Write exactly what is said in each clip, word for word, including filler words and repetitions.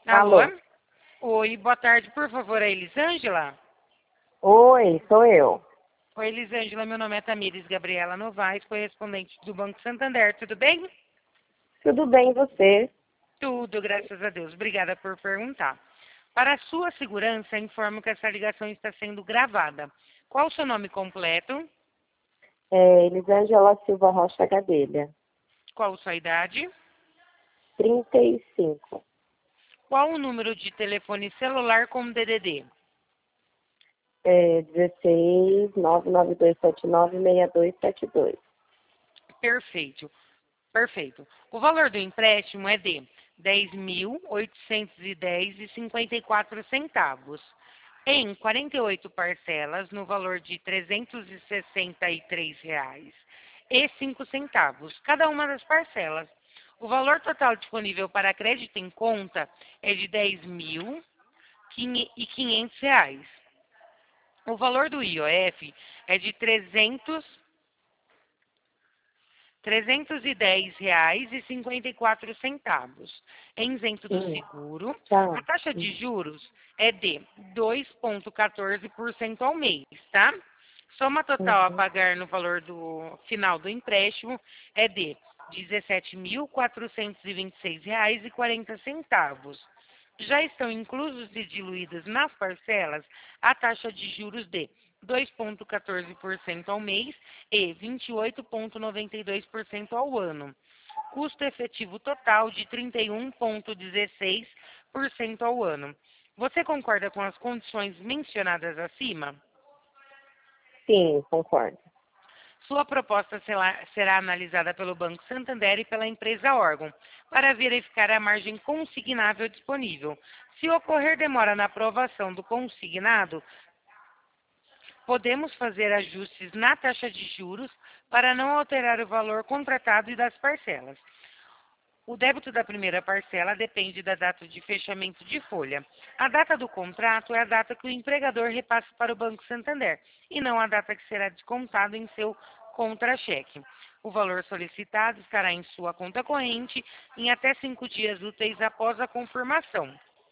Alô? Alô? Oi, boa tarde, por favor, a Elisângela? Oi, sou eu. Oi, Elisângela, meu nome é Tamires Gabriela Novaes, correspondente do Banco Santander, tudo bem? Tudo bem, e você? Tudo, graças a Deus. Obrigada por perguntar. Para a sua segurança, informo que essa ligação está sendo gravada. Qual o seu nome completo? É Elisângela Silva Rocha Gadelha, Qual a sua idade? trinta e cinco. Qual o número de telefone celular com D D D? É dezesseis, nove nove dois sete nove, seis dois sete dois. Perfeito. Perfeito. O valor do empréstimo é de dez mil oitocentos e dez reais e cinquenta e quatro centavos, em quarenta e oito parcelas no valor de trezentos e sessenta e três reais e cinco centavos, cada uma das parcelas. O valor total disponível para crédito em conta é de dez mil e quinhentos reais. O valor do I O F é de trezentos trezentos e dez reais e cinquenta e quatro centavos. É isento do Hum, seguro. A tá. taxa de Hum, juros é de dois vírgula quatorze por cento ao mês, tá? Soma total a Uhum. pagar no valor do final do empréstimo é de dezessete mil quatrocentos e vinte e seis reais e quarenta centavos. Já estão inclusos e diluídos nas parcelas a taxa de juros de dois vírgula quatorze por cento ao mês e vinte e oito vírgula noventa e dois por cento ao ano. Custo efetivo total de trinta e um vírgula dezesseis por cento ao ano. Você concorda com as condições mencionadas acima? Sim, concordo. Sua proposta será, será analisada pelo Banco Santander e pela empresa órgão para verificar a margem consignável disponível. Se ocorrer demora na aprovação do consignado, podemos fazer ajustes na taxa de juros para não alterar o valor contratado e das parcelas. O débito da primeira parcela depende da data de fechamento de folha. A data do contrato é a data que o empregador repassa para o Banco Santander e não a data que será descontado em seu contra-cheque. O valor solicitado estará em sua conta corrente em até cinco dias úteis após a confirmação.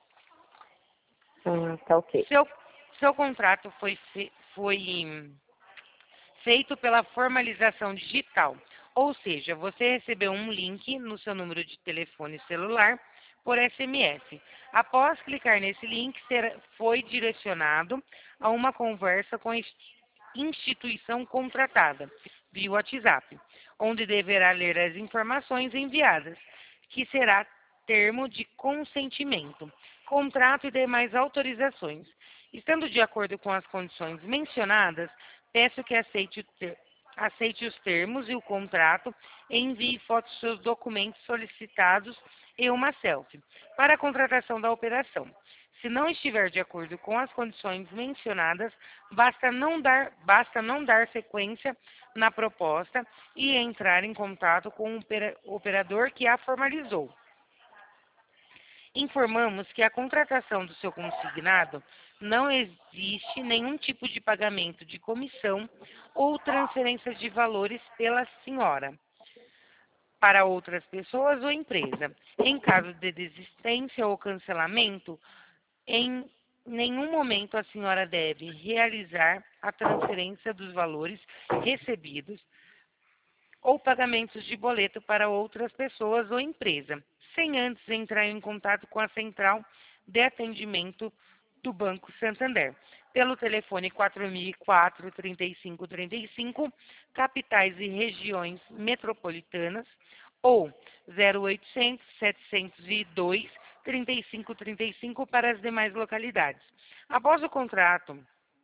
Ah, tá ok. Seu, seu contrato foi, fe, foi feito pela formalização digital, ou seja, você recebeu um link no seu número de telefone celular por S M S. Após clicar nesse link, será, foi direcionado a uma conversa com a instituição contratada via WhatsApp, onde deverá ler as informações enviadas, que será termo de consentimento, contrato e demais autorizações. Estando de acordo com as condições mencionadas, peço que aceite, ter, aceite os termos e o contrato e envie fotos dos seus documentos solicitados e uma selfie para a contratação da operação. Se não estiver de acordo com as condições mencionadas, basta não dar, basta não dar sequência na proposta e entrar em contato com o operador que a formalizou. Informamos que a contratação do seu consignado não existe nenhum tipo de pagamento de comissão ou transferência de valores pela senhora para outras pessoas ou empresa. Em caso de desistência ou cancelamento, em nenhum momento a senhora deve realizar a transferência dos valores recebidos ou pagamentos de boleto para outras pessoas ou empresa, sem antes entrar em contato com a central de atendimento do Banco Santander, pelo telefone quatro mil e quatro, trinta e cinco trinta e cinco, capitais e regiões metropolitanas, ou zero oitocentos, setecentos e dois, trinta e cinco trinta e cinco para as demais localidades. Após o contrato,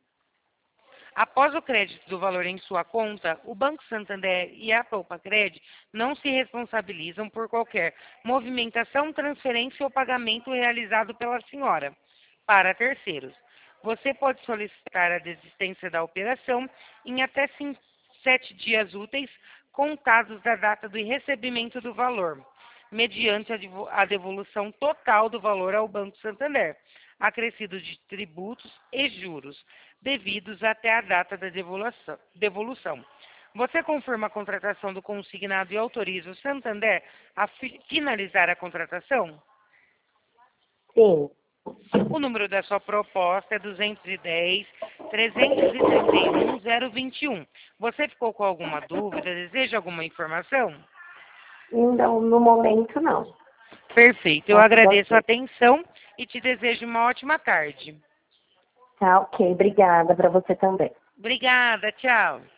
Após o crédito do valor em sua conta, o Banco Santander e a Poupa-Cred não se responsabilizam por qualquer movimentação, transferência ou pagamento realizado pela senhora para terceiros. Você pode solicitar a desistência da operação em até cinco, sete dias úteis contados da data do recebimento do valor, mediante a devolução total do valor ao Banco Santander, acrescido de tributos e juros devidos até a data da devolução. devolução. Você confirma a contratação do consignado e autoriza o Santander a fi finalizar a contratação? Sim. O número da sua proposta é duzentos e dez, trezentos e trinta e um, zero vinte e um. Você ficou com alguma dúvida? Deseja alguma informação? Não, no momento não. Perfeito. Eu Tá tudo agradeço a ok. atenção e te desejo uma ótima tarde. Tá ok, obrigada para você também. Obrigada, tchau.